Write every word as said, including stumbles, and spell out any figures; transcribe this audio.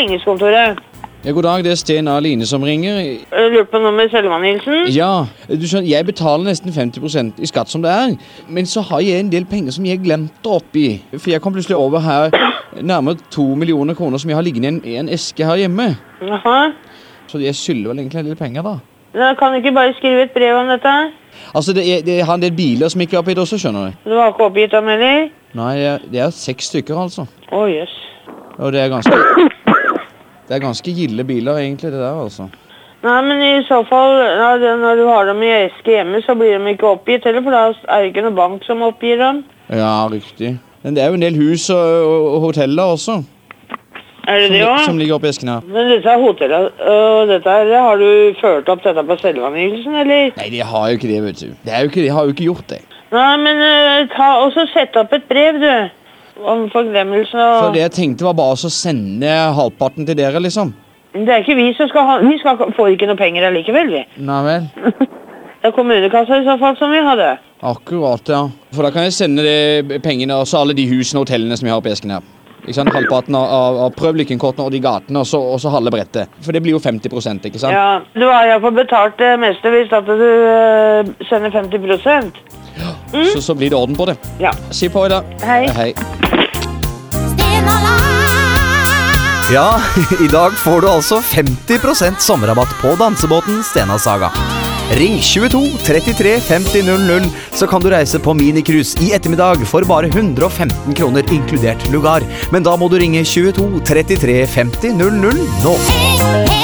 ligningskontoret. Ja, god dag, det er Sten A. Line som ringer. Jeg lurer på noe med Selman Nilsen. Ja, du skjønner, jeg betaler nesten femti prosent i skatt som det er, men så har jeg en del penger som jeg glemte oppi. For jeg kom plutselig over her nærmere to millioner kroner som jeg har liggende i en, i en eske her hjemme. Jaha. Så jeg skylder vel egentlig en del penger da. Da kan du ikke bare skrive et brev om dette? Altså, det, er, det har en del biler som ikke er oppgitt også, skjønner du. Du har ikke oppgitt dem, eller? Nei, det er, det er seks stykker, altså. Å, oh, jøss. Og det er ganske... Det er ganske gilde biler, egentlig, det der, altså. Nei, men i så fall, ja, det, når du har dem i eske hjemme, så blir de ikke oppgitt, eller? For da er det ikke noen bank som oppgir dem. Ja, riktig. Men det er jo en del hus og, og, og hoteller også. Er det det også? Som ligger oppe i esken her. Men dette er hotellet, og dette her, har du ført opp dette på selvangivelsen, eller? Nei, de har jo ikke det, vet du. Det er jo ikke, de har jo ikke gjort det. Nei, men uh, ta og så sett opp et brev, du. Om forglemmelse og... For det jeg tenkte var bare å sende halvparten til dere, liksom. Det er ikke vi som skal ha... Vi skal få ikke noe penger allikevel, vi. Nei vel. Det er kommunekassa i så fall som vi hadde. Akkurat, ja. For da kan jeg sende de pengene, og så alle de husene og hotellene som jeg har på esken her. Ikke sant? Halvparten av, av, av prøvlykkenkortene og de gatene, og så, og så halve brettet. For det blir jo femti prosent, ikke sant? Ja, du har i hvert fall betalt det meste hvis at du uh, sender femti prosent. Ja, mm. så, så blir det orden på det. Ja. Si på i dag. Hei. Hei. Ja, i dag får du altså femti prosent sommerrabatt på dansebåten Stena Saga. Ring tjueto trettitre femti null null, så kan du reise på minikrus i ettermiddag for bare hundre og femten kroner inkludert lugar. Men da må du ringe tjueto trettitre femti null null nå.